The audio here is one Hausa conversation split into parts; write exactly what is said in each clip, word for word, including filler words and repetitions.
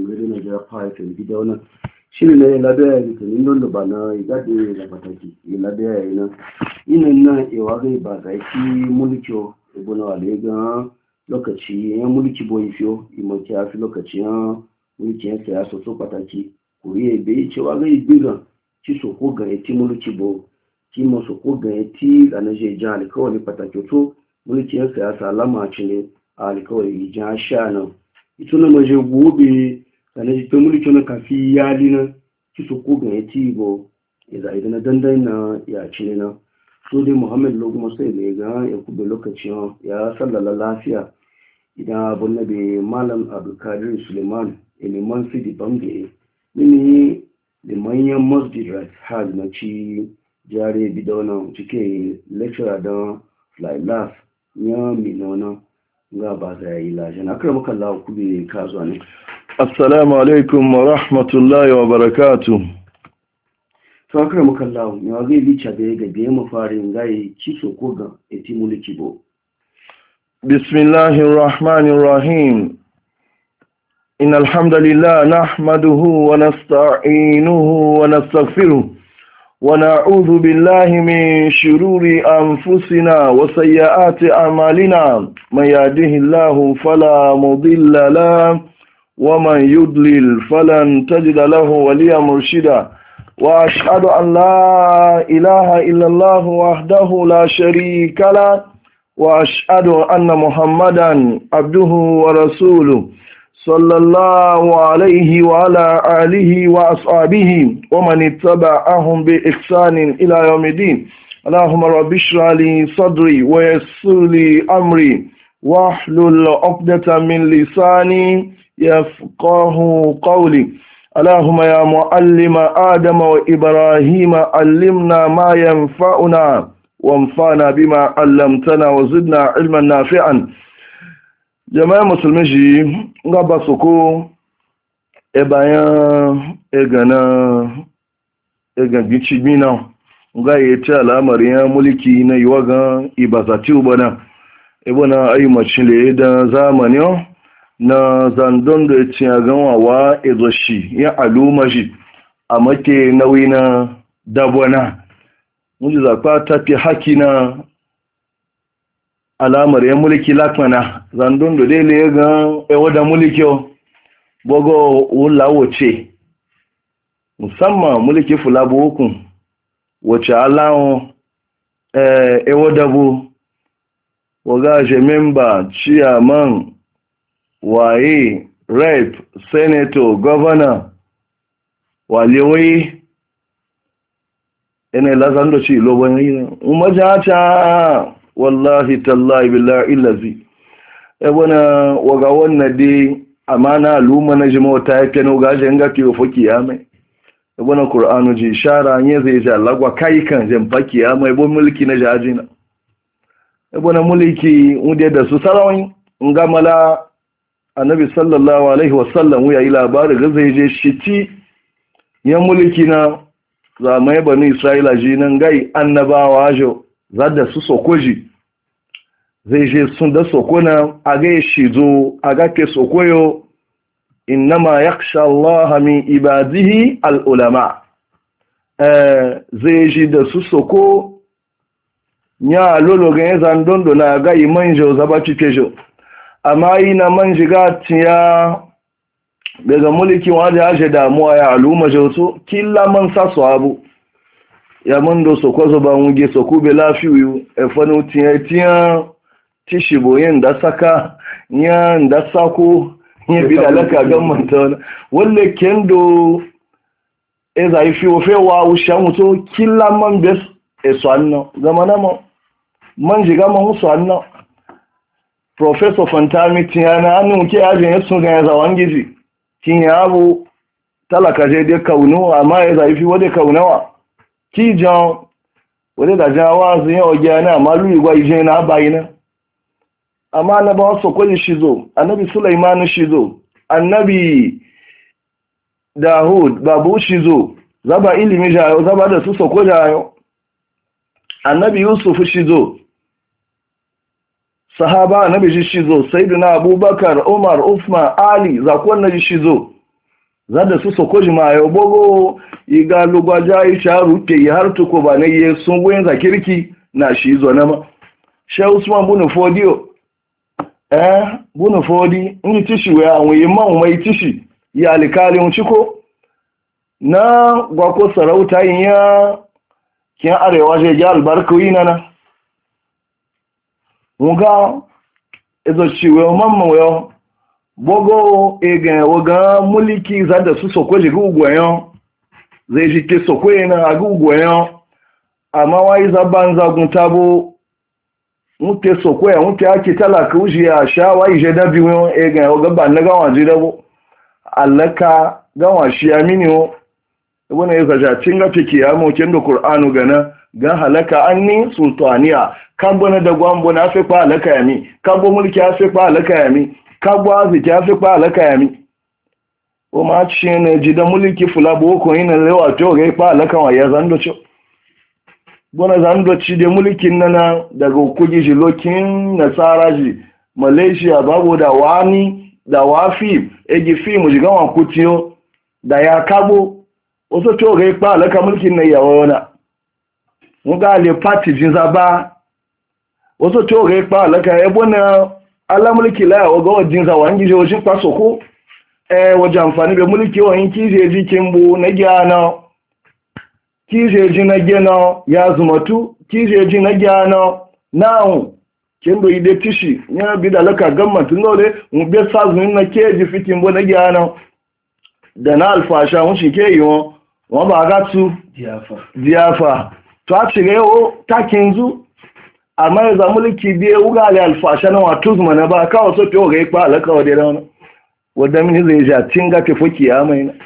gari na jira fara ta gida wannan shiri ne la da yi kan don da bana iga da la pataki ila da yi na inan nan e wa ga ba ga ki mulkiyo ibuna wale ga lokaci ya mulki boy fiyo imaki a fi lokaci ya mulki ya saya so so pataki kuriye be ce wa ga ibiga ci so ko ga ti mulki bo ki mo so ko ga ti da na je jali kawai pataki to mulki ya saya salama ci ne alkawai ja sha nan ito na maje gobe sannan ji ta mulki na kafi yali na ki so ko ga yati go idan idan na dandan na ya ci ne na so dai Muhammad logo sai ne ga ya kube lokacin ya sallala lafiya idan abun nabi malam Abdulkadir Suleiman iliman sidi bange mini da manyan masjid right hal na ci jare bidona cike lecturer don fly laugh ya minona ga ba za yi laje na kar maka Allah ku bi ka zo ne assalamu alaikum wa rahmatullahi wa barakatuh to kar maka Allah ne wa zai bica da ga biye mu farin gai kiso ko ga eti mulki bo bismillahir rahmanir rahim innal hamdalillah nahmaduhu wa nasta'inuhu wa nastaghfiruh ونعوذ بالله من شرور أنفسنا وسيئات أعمالنا من يهده الله فلا مضل له ومن يضلل فلن تجد له وليا مرشدا وأشهد أن لا إله إلا الله وحده لا شريك له وأشهد أن محمدا عبده ورسوله صلى الله عليه وعلى آله وأصحابه ومن اتبعهم بإحسان إلى يوم الدين اللهم رب اشرح لي صدري ويسر لي أمري واحلل عقدة من لساني يفقه قولي اللهم يا معلم آدم وإبراهيم علمنا ما ينفعنا وانفعنا بما علمتنا وزدنا علما نافعا jama'a musulmi shi nga ba su ko e bayan e gana e gangi cibina nga yi ta al'amarin mulki na yiwa ga ibazati ubana e bana ayi macile da zamani na zandon da ya ci a ganwawa ezo shi ya aluma shi a make nauyi na dabwana mun zakwa tafi haki na alamar ya mulki lakmana zandun da dai ga ewa da mulki bogo wula wace musamman mulki fulabo hukun wace alawon ewa dabo waga je member chairman waye rep senator governor walewai ina lazando ci lobon yi umajacha wallahi tallahi billahi illazi e wana waga wannan dai amana luma na jima ta yake no gaje nga ke foki ya mai e wana qur'anu ji shara ne zai ja lagwa kai kan jan faki ya mai bon mulki na jajina e wana mulki unde da su sarawin ngamala annabi sallallahu alaihi wasallam ya yi labari ga zai je shiti ya mulki na zamai bani isra'ila ji nan gai annabawa jo zadda su sokoji zai je sun da sokona a ga shi zo a ga ke sokoyo innama yakhsha Allah min ibadihi al-ulama eh zai ji da su soko nya lolo ga zan dondo na ga imanjo zabati kejo amma ina manjiga tiya daga mulki waje aje damuwa ya al'umma joto killa man sasu abu ya mando soko zo ba wuge soko be lafiyu e fanu tiya tiya tishibo yin da saka nya da sako nya bi da laka gamman ta walle kendo e za yi fiwo fewa usha muto killa man bes e so anno zamana mo man jiga man so anno professor Fantami tiyana anu ke ajin yasun ga za wangiji kin yabo talaka je de kaunu amma ya za yi fiwo de kaunawa ki jan wade da jawa zai oge na malu igwa ije na bayina amma na ba so kwali shizo annabi Sulaiman shizo annabi Dawud babu shizo zaba ilimi jayo zaba da su soko jayo annabi Yusuf shizo sahaba annabi shizo sayyidina Abubakar Umar Uthman Ali zakon na shizo zada su sokoji ma yau bogo iga lugwaja isha ruke har tuko ba na yi sun goyin zakirki na shi zo na ma shehu usman bunu fodiyo eh bunu fodi in tishi we awon yi ma mai tishi ya alikali un ciko na gwako sarauta yin ya kin arewa je ja albarkawi na na muga ezo ciwe mamma we bogo ega waga muliki zada su sokoji gugwayon zai ji ke sokwe na agugwayon amma wai zaban zagun tabo muke sokwe muke ake talaka uji ya sha wai je dabi won ega waga ban na gawa ji dabo allaka gawa shi amini wo wani ya zaja tinga fiki ya mo kendo qur'anu gana ga halaka anni sultaniya kabo na da gwambo na fe kwa halaka yami kabo mulki ya fe kwa halaka yami kabo aziki ya fe kwa halaka yami o ma ci ne ji da mulki fula boko ina lewa to ga kwa halaka wa ya zando cho bona zando ci da mulkin nana daga kuji ji lokin nasara ji malaysia babu da wani da wafi egi fi mu ji gawa kutiyo da ya kabo wasu to ga kwa halaka mulkin na yawa wana muga le party jin zaba wasu to ga pa alaka e bona ala mulki la o go jin za wangi je ojin paso ko e waje amfani be mulki o yin kije ji kimbu na gyana kije ji na gyana ya zumatu kije ji na gyana now kendo ide tishi nya bi da alaka gamma tunole mu be sazu na keji fitin bo na gyana da na alfasha mun shi ke yo wa ba ga tu diafa diafa to a cire yau takin zu amma ya zama mulki biye wugale alfasha na wato zuma na ba kawo so fiye ga ikpa alaka wa dai wani wadda mini zai ja tinga ke fuki ya mai na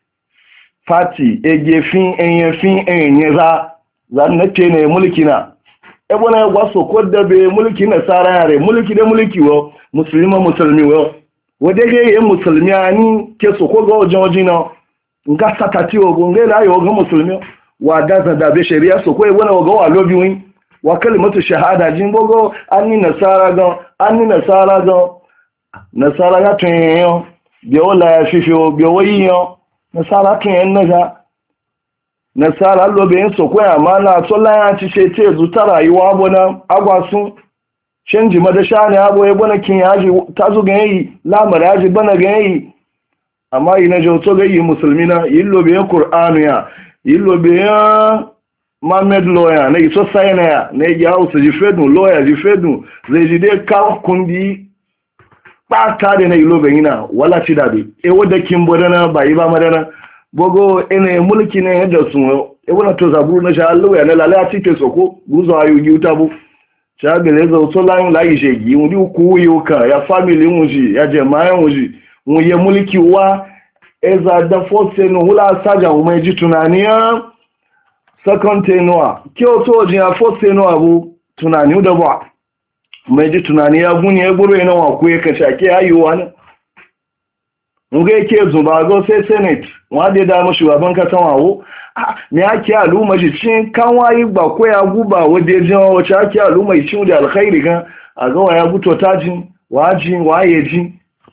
fati ege fin enye fin enye za za na ce ne mulki na ebo na ya gwaso ko da be mulki na sara yare mulki da mulki wo musulma musulmi wo wadda ga yi musulmi ani ke so ko ga wajen wajen na nga satati ogo ngela yo ga musulmi wa daza da be shari'a so ko e wona ga wa lobi win wa kalimatu shahada jin bogo anni nasara ga anni nasara ga nasara ga tun yo bi wala ya fifio bi wayiyo nasara tun en naga nasara lobe so ko amana so la ya ci ce zuta rayuwa bona agwasun canji madasha ne abo e bona kin yaji tazo ga yi lamara yaji bana ga yi amma ina jo to ga yi musulmina yillo be qur'anu ya yillo be ya Mohammed lawyer na iso sayana ya na ya hausa ji fedun lawyer ji fedun zai ji dai kawo kundi ba ta da na ilo bayina wala ci da bi e wadda kin bodana ba yi ba madana bogo ene mulki ne yadda sun e wala to zaburu na sha lawyer na lala ci ke soko guzo ayu gi utabu sha bele zo so lan la yi shegi mu di ku yi ka ya family mu ji ya jama'a mu ji mu ye mulki wa eza da force no hula saja mu mai ji tunaniya second tenua kyo to jin a first tenua bu tunani da ba mai ji tunani ya guni ya guru yana wa ku ka shake ayuwa ne mun ga yake zuba go sai senate wa da da mu shugaban ka tawawo me yake al'umma ji cin kan wayi ba ko ya guba wade jin wace yake al'umma ji cin da alkhairi kan a ga waya guto tajin waji waye ji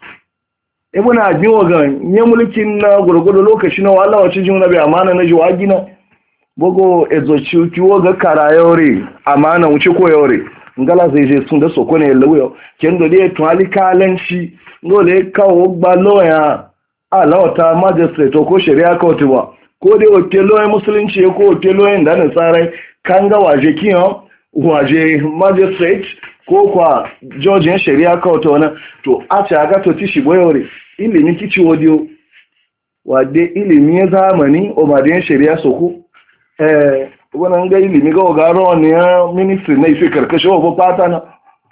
ibuna jiwo ga ne mulkin na gurgudu lokaci na wallahi wace jin na bai amana na ji wagina bogo ezochi kiwo ga kara yore amana wuce ko yore ngala zai je sun da soko ne lawo kendo dai to alikalanci ngole kawo gba lawyer alawata magistrate ko shari'a court ba ko dai oke lawyer musulunci ko oke lawyer da na tsare kan ga waje kiyo waje magistrate ko kwa judge shari'a court wana to a ta ga to tishi boyore ilimi kici wodiyo wade ilimi zamani o maden shari'a soko eh wannan ga ilimi ga garo ne ya ministry na ife karkashin wa fata na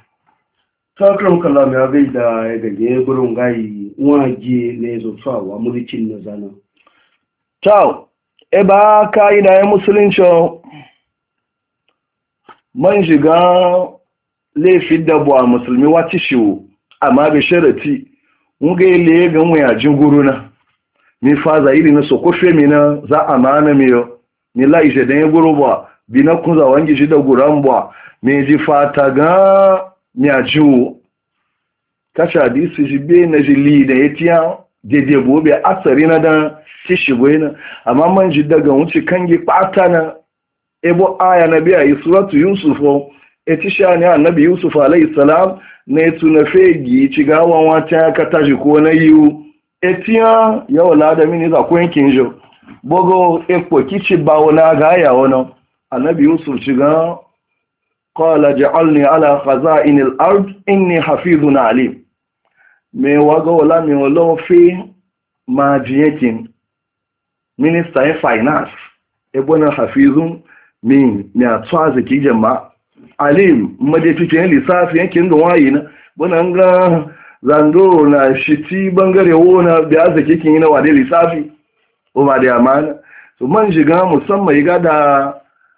sakram kallam ya bai da ya gage gurin gayi waje ne zo tsawa mulkin na zana ciao e ba kai da musulunci man shiga laifin da buwa musulmi wati shiwo amma bi sharati mun ga ile ga mu ya jin guruna mi faza iri na sokofe mi na za amana miyo ni la ije den guru ba bi na kunza wangi shi da guran ba me ji fata ga mi aju kasha hadisi ji be na ji li da yatiya dede bobe asari na da tishi boyena amma man ji daga wuce kangi pata na ebo aya na biya yi suratu yusuf e tisha ne annabi yusuf alayhi salam ne tuna fegi ci gawan wata ka taji ko na yiwu etiya yawa lada mini za ko yankin jo bogo epo kici bawo na ga ya wono annabi yusuf ci ga qala ja'alni ala khaza'in al-ard inni hafizun alim me waga wala me wala fi ma jiyakin minister of finance ebona hafizun min ne atwaze ki jama alim madefike lissafi yankin da wayi na bana ga zando na shiti bangare wona da zake kin yana wade lissafi o ma da amana to man shiga musamman ga da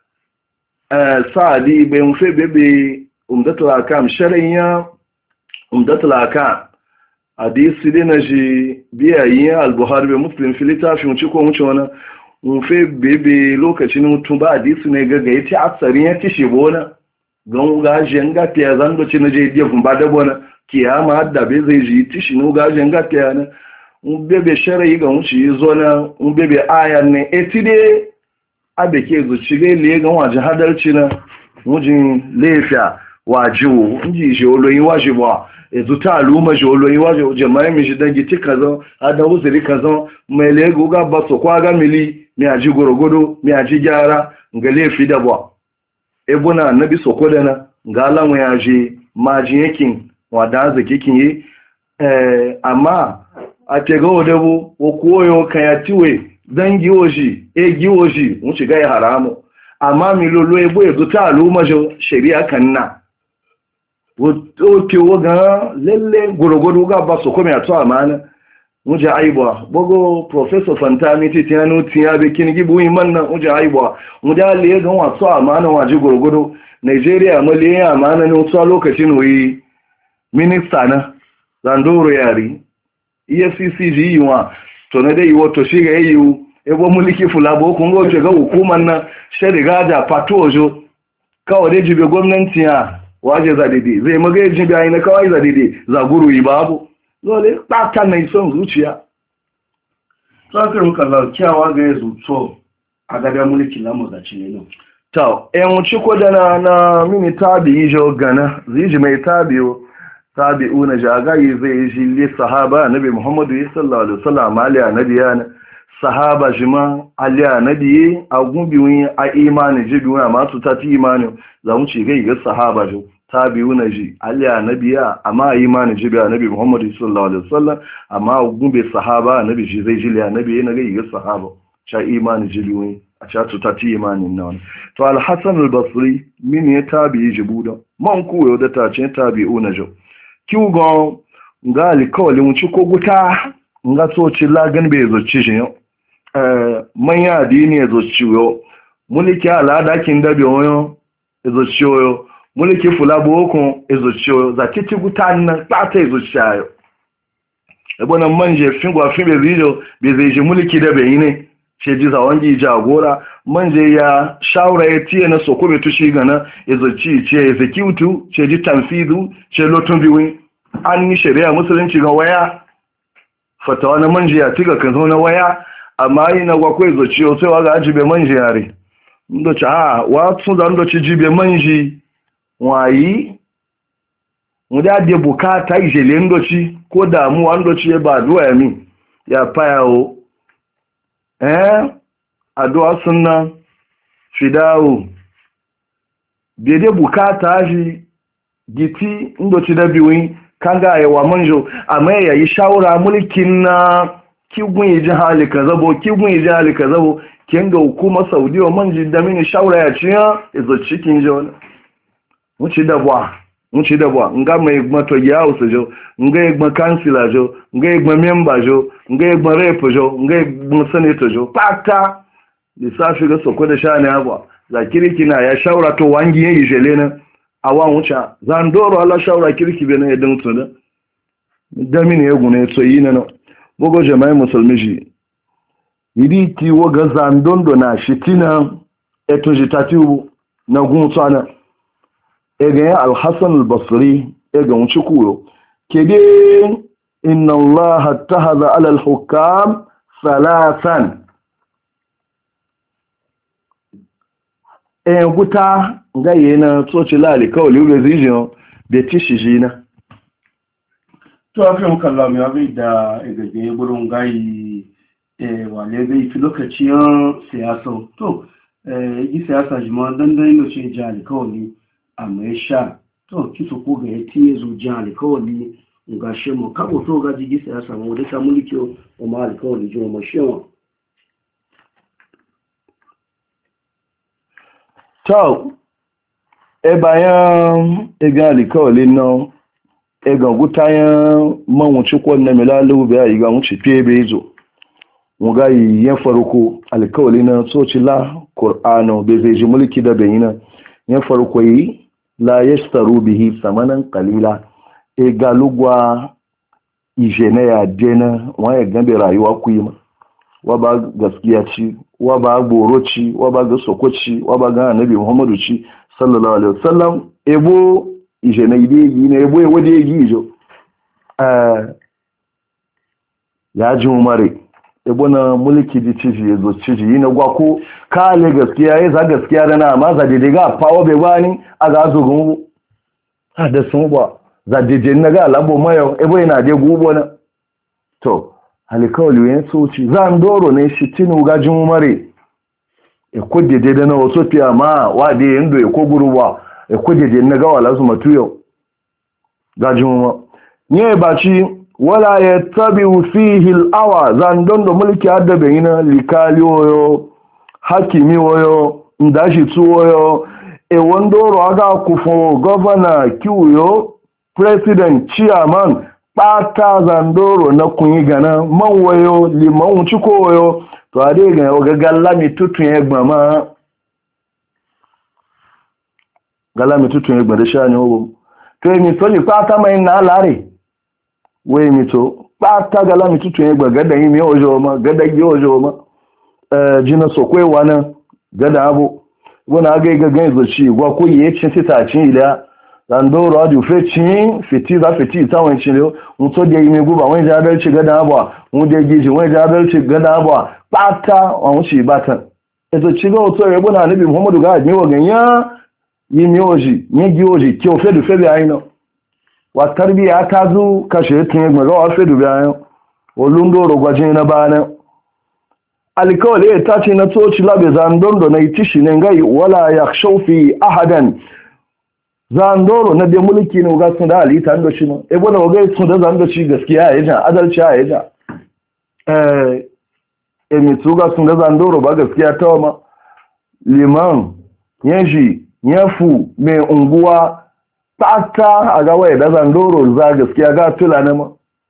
eh sadi be mu fe bebe umdatul akam shar'iyya umdatul akam hadisi dai na ji biyayin al-buhari be muslim filita fi mu ci ko mu ci wana mu fe bebe lokacin mutum ba hadisi ne ga ga yace asarin ya tishi bona gan gajen gafiya zan doce na je dia kun ba da bona kiyama da be zai ji tishi no gajen gafiya na un bebe sharai ga mu ci zo na un bebe ayan ne etide abe ke zo ci le le ga waje hadalci na mujin lefiya wajibu inji je oloyin wajibu ezu ta aluma je oloyin wajibu jama'a mi shi dangi tikazo ada uzuri kazo mai lego ga baso kwa ga mili mi aji gorogodo mi aji gyara ga lefi da ba ebuna annabi sokoda na ga alamu ya je maji yakin wada zakikin yi eh amma a tega odabo o koyo kayatiwe dangi oji e giwoji mun shiga ya haramu amma mi lolo ebo ezu ta aluma je shari'a kanna wote woga lalle gorogodo ga baso ko me ato amana muje aibwa bogo professor fantami titianu tiabe kinigi bu imanna muje aibwa muda le ga wato amana waje gorogodo Nigeria male amana ne wato lokacin wi minister na Zandoro yari E F C C ji yiwa to na dai wato shiga yayu ebo mulki fulabo kun go ga hukuman na shariga da patojo kawo dai jibe gwamnati ya waje zadidi zai maga jibe ai na kawai zadidi za guru yi babu dole ɓata mai son zuciya. Tsakar muka laukiyawa ga ya zuto a gadon mulki lamu da cile nan. Ta, ‘yan wuce kodana na mini tabi yi jo gana, zai ji mai tabiyo, tabi'u na jagayi zai ji li sahaba nabi Muhammadu ya sallallahu alaihi wasallam aliya nabi yana, sahaba jima aliya nabi a gubiwin a imani jibiwin a masu tati imani za mu ce gai ga sahaba jo. tabi'u na ji aliya nabiya amma imani jibi annabi Muhammad sallallahu alaihi wasallam amma gumbe sahaba annabi shi zai jiliya nabi na ga yi sahaba cha imani jibi wani a cha tuta ti imani nan to al-Hasan al-Basri min ya tabi'i jibuda man ku yo da ta ce tabi'u na jo kiugo ngali kawli mu ci ko guta nga so ci lagan be zo ci shi eh manya dini zo ci yo mulki ala dakin dabe yo zo ci yo mulki fulabo ko ezocho za titi gutanna tata ezochayo ebona manje fingwa fimbe video bezeje mulki da bayine sheji za wangi jagora manje ya shawara ya tiye na soko betu shi gana ezochi ce execute sheji tanfidu ce lotun biwi an ni shari'a musulunci ga waya fatawa na manje ya tiga kan zo na waya amma ina gwa ko ezochi o sai waga ajibe manje yare ndo cha wa tun da ndo ci jibe manje wayi muda de bukata ijele ndochi ko damuwa ndochi ya ba duwa ya mi ya payawo eh addu'a sunna fidawo de bukata ji giti ndochi da biwi kanga ya wa manjo amma ya yi shawara mulkin na kigun yi hali kazabo kigun yi hali kazabo kenga hukuma Saudiya manji da mini shawara ya ciya izo cikin jona muci dabwa muci dabwa nga mai mato yawo jo nga igma kansila jo nga igma member jo nga igma rep jo nga igma senator jo pata lissafi ga soko da shani abwa za kiriki na ya shawara to wangi yayi jelena awan wucha zandoro ala shawara kiriki bene ya dan tsada da mini ya gune to yi na no bogo jama'i musulmi ji yidi ti woga zandondo na shitina eto jitatibu na guntsana ega al-Hasan al-Basri ega wuce kuyo kede inna allaha tahaza ala al-hukam salasan e guta ga yana tsoci lali kawai religion da tishi na to a fiye kallon ya bai da igaje wurin gayi wale bai fi lokacin siyasa to yi siyasa jima dandan yau ce jihar kawai a mai sha to kisa ko ga ya tiye zo jihar kawai ga shi mu kabo to ga jigi siyasa mu da samu likiyo o ma alkawai jima ma shewa to e bayan e ga alkawai nan e ga gutayen manwuci kwanne milalu bai yi ga wuce fiye bai zo mu ga yi yan farko alkawali na soci la qur'ano bai zai ji mulki da bayina yan farko yi la yastaru bihi samanan qalila e ga lugwa ijene ya dena wa ya gambe rayuwa ku yi ma wa ba gaskiya ci wa ba goro ci wa ba ga sokoci wa ba ga annabi muhammadu ci sallallahu alaihi wasallam ebo ije na ide yi na ebo ewo de yi jo eh ya ji umare ebo na mulki di ciji yazo ciji yi na gwa ko kale gaskiya yayi za gaskiya da na amma za de ga pawo be bani aga zo gun ha da sun ba za de de na ga labo mayo ebo ina de gubo na to halikawli yen soci zan doro ne shi tinu ga ji umare e ko de de na wato fiya ma wa de ndo e ko guruwa e kujede na gawa lasu matuyo gajuma nye baci wala yattabi fihi al-awa zan dondo mulki adda bayina likali oyo hakimi oyo ndashi tu oyo e wondoro aga kufo governor kiuyo president chairman pata zandoro na kunyi gana manwayo liman chiko oyo to ade ga ogagalla mi tutun egbama gala mi tutun egbe de sha ni owo to emi to li pata mai na lare we mi to pata gala mi tutun egbe gada yin mi ojo ma gada yi ojo ma eh jina so kwe wana gada abu wona ga ga gan zo chi gwa ko ye chin sita chin ila dan do ro adu fe chin fiti za fiti ta wan chin le un to de imi guba wan ja dal chi gada abu un de giji wan ja dal chi gada abu pata wan chi batan ezo chi go to e bona nabi muhammadu ga ni wo ganya yi miyoji yi giyoji ki o fedu fedu ayino wa tarbiya ta zu kashe tun egbe ga wa fedu bi ayo olundo rogwajin na bana alikawli e ta ce na toci labe zandondo na itishi ne ngai wala yakhshaw fi ahadan zandoro na de mulki ne ga sun da alita ndo shi no e bona ga sun da zando shi gaskiya ya ja adalci ya ja eh e mi tuga sun da zandoro ba gaskiya ta ma liman yanji yafu mai unguwa tata a ga waya da zandoro za gaskiya ga tula na ma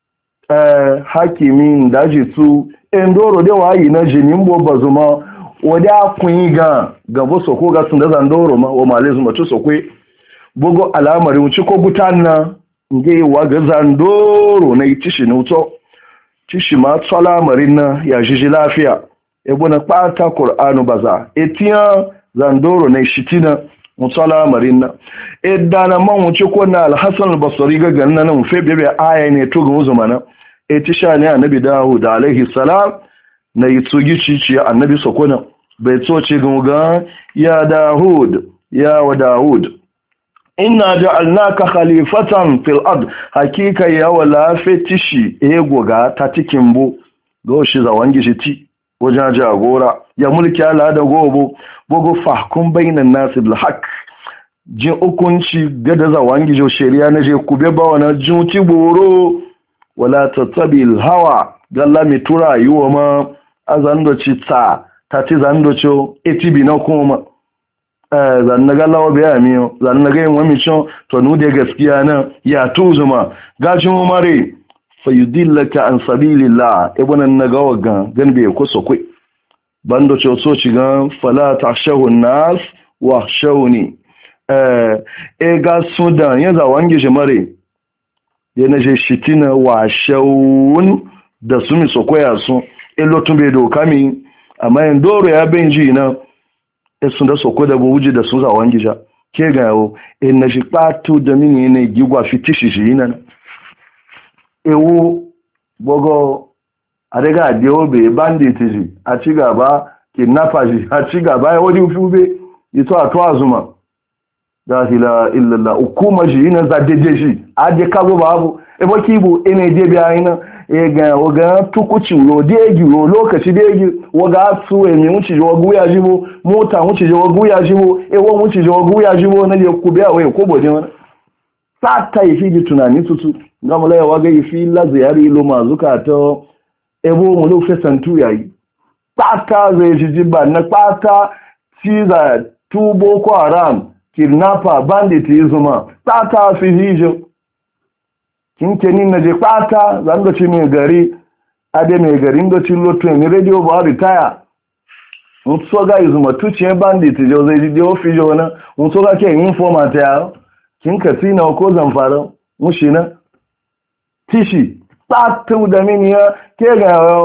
eh hakimin daji su endoro da wayi na jinin bo bazuma wada kunyi ga gabo soko ga sun da zandoro ma o malezu mato sokwe bogo alamari mu ci ko gutanna nge wa ga zandoro na itishi ne uto tishi ma tsala marina ya jiji lafiya e bona pata qur'anu baza etiya zandoro na shitina musala marina edana man wuce ko na al-hasan al-basri ga ganna nan fe bebe aya ne to ga uzumana e tisha ne annabi dawud alaihi salam na yitsugi cici annabi sokona bai tsoce ga ya dawud ya wa dawud inna ja'alnaka khalifatan fil ard hakika ya wala fetishi ego ga ta cikin bu go shi zawangi shi ti wajen jagora ya mulki ala da gobo bogo fahkum bainan nas bil haqq jin hukunci gada zawangi jo shari'a na je kube ba wana junti boro wala tatabil hawa galla mi tura yiwa ma azando ci ta ta ci zando cho etibi na kuma eh zan na galla wa biya miyo zan na ga yin wami cho to nu da gaskiya na ya tuzuma gajin umare fayudillaka an sabilillah ibn an-nagawa gan be ko sokwe bando cho so ci gan fala tashahu an-nas wa shawni eh e ga sudan ya za wange jemare yana je shitina wa shawun da su mi sokoya su e lotun be do kami amma en doro ya benji na e sun da soko da buji da su za wange ja ke ga yo en na shi patu da mini ne gigwa fitishi shi nan ewu bogo a daga diobe bandit ji a ci gaba kidnapper ji a ci gaba ya wadi fube ito a tuwa zuma la ilaha illallah hukuma ji ina za deje shi a je kago babu e bo kibo ene je biya ina e ga waga tukuci ro deji ro lokaci deji waga su e mi muci jo guya jibo mota muci jo guya jibo e wo muci jo guya jibo na je ku biya wai ko bode wani sata yi fi tunani tutu ngam la waga yi fi la ziyari lo mazuka to ebo mu lo fe santu yayi sata zai jijiba na sata ciza tubo ko haram kidnapper bandit yizuma sata fi hijo kinkenin na je kwata zan da ci mai gari ade mai garin da ci lotu ni radio ba retire mun so ga yizuma tuce bandit jo zai je ofi jo na mun so ga ke informant ya kin kasina ko zamfara mushi na tishi sata da miniya ke ga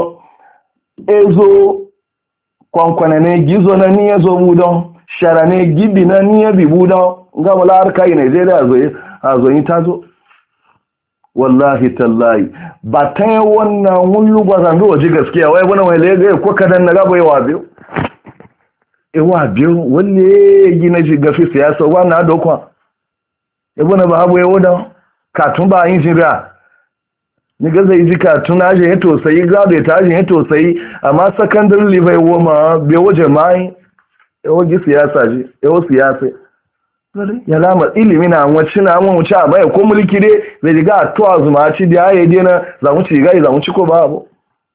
ezo kwankwana ne gizo na ni ezo budon shara ne gibi na ni ebi budon ga wala harka ina je da zo a zo yin tazo wallahi tallahi ba ta yi wannan hullu ba zan zuwa ji gaskiya wai wani wai lega ko kadan na gaba yawa biyu yawa biyu wanne ya gina ji gafi siyasa wannan dokwa ya wani ba abu yawo da katun ba yin jira ni ga zai ji katun aje ya tosayi gado ta aje ya tosayi amma secondary level woma bai waje mai yawo ji siyasa ji yawo siyasa ya lama ilimi na wacce na mun wuce a baya ko mulki dai zai diga to azuma ci da yayi dai na za mu ci gai za mu ci ko babu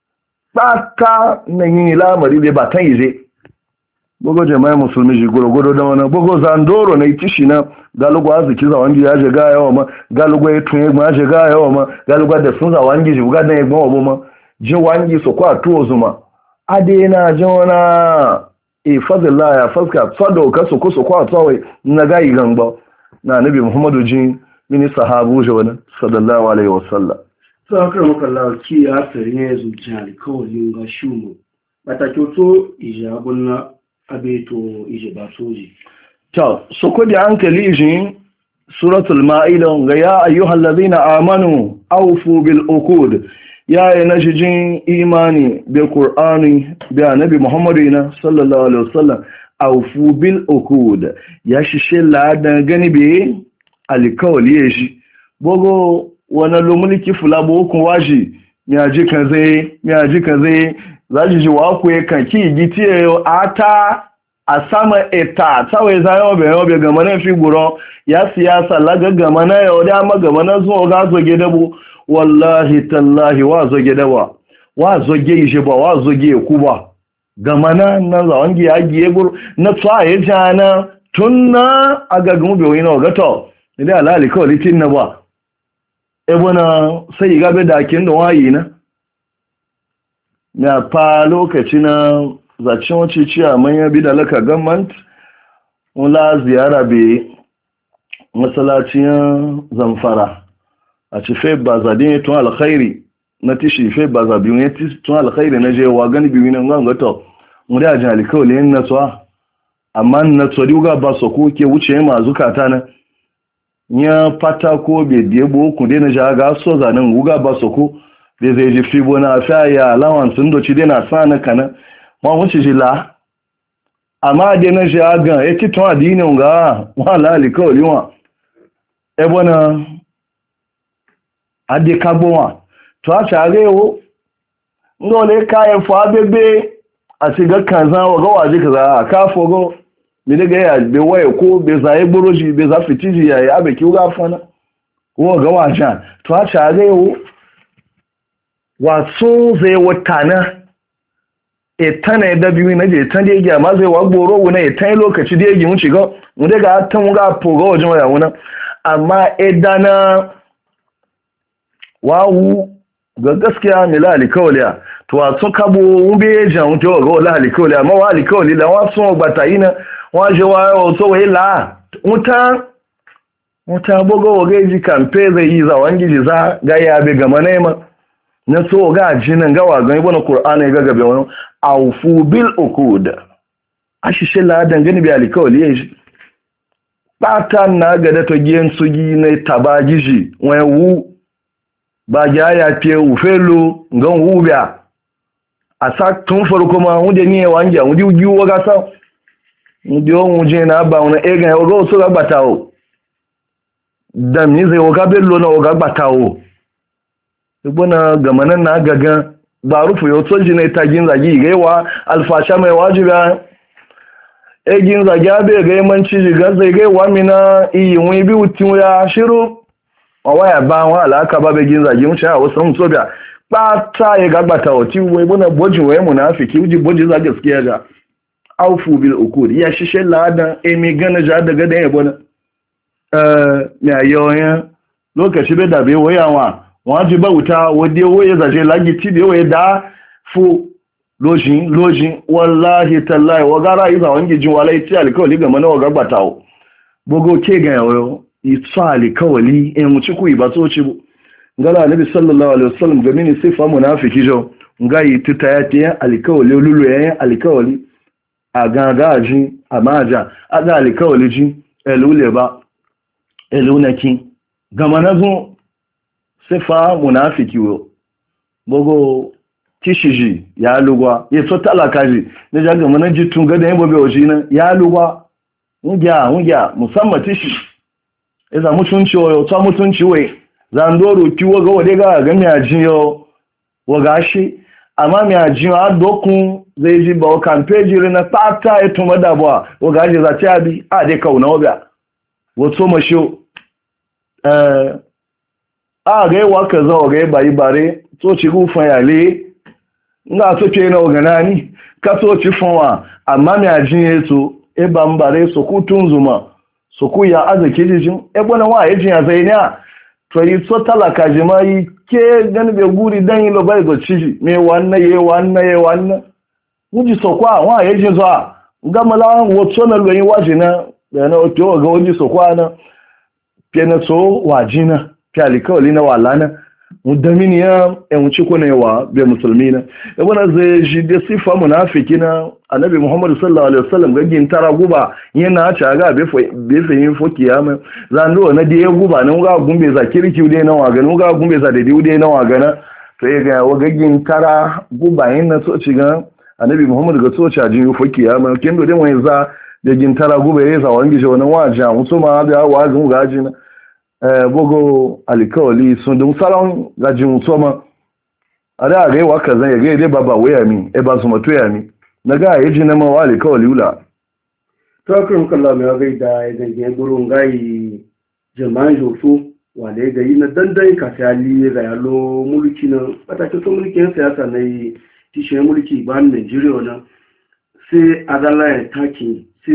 saka nan yin lamari dai ba tan yije bogo jama'a musulmi ji goro da wannan bogo zandoro ne kishi na galugo aziki za wangi ya je ga yawa ma galugo ya tunye ma je ga yawa ma galugo da sun za wangi ji ga dan egbon obo ma je wangi so kwa to zuma ade na jona e fadilla ya faska fado ka soko soko a tsawai na gayi gangba na nabi muhammadu jin mini sahabu jona sallallahu alaihi wasallam to akra makalla ki ya tare zuciya alkawalin ga shumu bata kyoto ijabunna abeto ije ba soji to soko da hankali jin suratul maida ga ya ayyuhal ladina amanu awfu bil uqud ya yi na jijin imani bai ƙur'ani bai annabi muhammadu na sallallahu alaihi wasallam aufu bil ukud ya shishe ladan gani bai alikawali ya shi bogo wani lumulki fulabo hukun washi miyaji kan zai miyaji kan zai za ji wa ku ya kan ki giti yau ata a sama eta tawai za yau bai yau bai gama na fi guro ya siyasa laga gama na yau da ma gama na zuwa ga zo gidabo wallahi tallahi wa zoge dawa wa zoge ishe ba wa zoge ku ba gama na nan za wangi ya giye gur na tsaye jana tunna aga gumu be wina gato idan alali ko litin na ba e bona sai ga be dakin da wayi na na fa lokaci na zacin wace ciya manya bi da laka government wala ziyara be masallacin zamfara a ci fai ba zaɗin ya tun alkhairi na tishi fai ba zaɓi ya tun alkhairi na je wa gani biyu nan gan gato mu da jin alikawali yin natsuwa amma natsuwa diuga ba su ko ke wuce ma zukata na ya fata ko bai biye bo ku dai na ja ga so zanen guga ba su ko bai zai ji fibo na fa ya lawan sun doci dai na sa na kana ma wuce ji la amma dai na ja ga ya ci tun adinin ga wala alikawali wa e bona ade kagbowa to a tare wo ngole kayan fa bebe a shiga kanza wa ga waje kaza ka fogo mi daga ya be waye ko be zaye boroji be za fitiji yayi abe ki ga fana wo ga waje to a tare wo wa so zai watana e tana da biyu na je tan da yake amma zai wa goro wona e tan lokaci da yake mun shiga mu daga tan ga fogo waje waya wona amma e dana wawu ga gaskiya mila alikawaliya to a tun kabo wube jan to ga wala alikawaliya ma wa alikawali la wa sun gbata ina wa je wa o so we la muta muta bogo oge ji kampe zai yi za wangi ji za ga ya be ga manema na so ga jinan ga wa ga ibn qur'ani ga gabe wani aufu bil uqud ashishe la dangane bi alikawali shi bata na ga da to giyan sugi ne tabagiji wayu ba ja ya fiye ufelo ngan hubya a sa tun farko ma wunde ni wange wunde ugi wo ga sa wunde o wunje na ba wona e ga o go so ga batawo da mi zai wo ga bello na o ga batawo ibona gamanan na gaga ba rufu yo to jine tagin zagi gaiwa alfasha mai wajiba egin zagi abe ga yamanci jiga zai gaiwa mina iyi wi bi utin ya shiru waya ba wa alaka ba be gin zagi mun sha wasu mun so biya ba ta ya gagbata wa ti wai buna bojin wai munafiki uji bojin za gaskiya ga aufu bil ukud ya shishe ladan emi gana ja daga da yabo na eh ya yoyan lokaci be da be wayawa waji bauta wade waye zaje lagi ti be waye da fu lojin lojin wallahi tallahi wa gara iza wangi jin walai ti alkawli ga mana wa gagbatawo bogo ke ga yawo itsali kawali en muci ku ibato ci bu ngala nabi sallallahu alaihi wasallam ga mini sifa munafiki jo ngai tutayati alkawli lulu ya alkawli agagaji amaja aga alkawli ji elule ba elunaki gamanazu sifa munafiki wo bogo kishiji ya lugwa ye so talakaji ne jaga manaji tunga da yabo be ojina ya lugwa ngya ngya musamman tishi eza mutunci wo to mutunci we zandoro kiwo ga wade ga ga mi ajiyo wo gashi amma mi ajiyo adokun zai ji ba campaign na pata eto madabwa wo gaji za ti abi a de kauna obia wo so masho eh a ga wa kaza o ga bayi bare to ci gufan yale nga so ke na oganani ka so ci fonwa amma mi ajiyo to e ba mbare so kutunzuma so ku ya azake jijin e bona wa yajin ya zaina to yi so talaka jima'i ke gani be guri dan yi lo bai zo ciji me wannan ye wannan ye wannan muji so kwa wa yajin zo ngamala woto na lo yin wajina da na oto ga woji so kwa na pena so wajina kyali kawli na walana mudamini ya en ci ko ne wa be musulmina e bona zai ji da sifa munafiki na annabi Muhammad sallallahu alaihi wasallam ga gin tara guba yana ta ga be be yin fo kiyama zando na da guba nan ga gumbe za kirki ude na waga nan ga gumbe za da ude na waga na to ya ga wa gin tara guba yin na so ci ga annabi Muhammad ga so ci ajin fo kiyama kin do den wani za da gin tara guba yayi za wangi je wannan waja musuma da wazin gaji na eh bogo alikawali sun dun salon gajin musoma ada ga wa kazan ya ga dai baba waya mi e ba su matoya mi na ga ya ji na mawali kawai lula. Tawakin kallon ya gai da ya zage gurin gayi jama'an jofu wale ga yi na dandai kasali ga yalo mulki na patakin mulkin siyasa na yi tishe mulki ba Nigeria na sai adala ya taki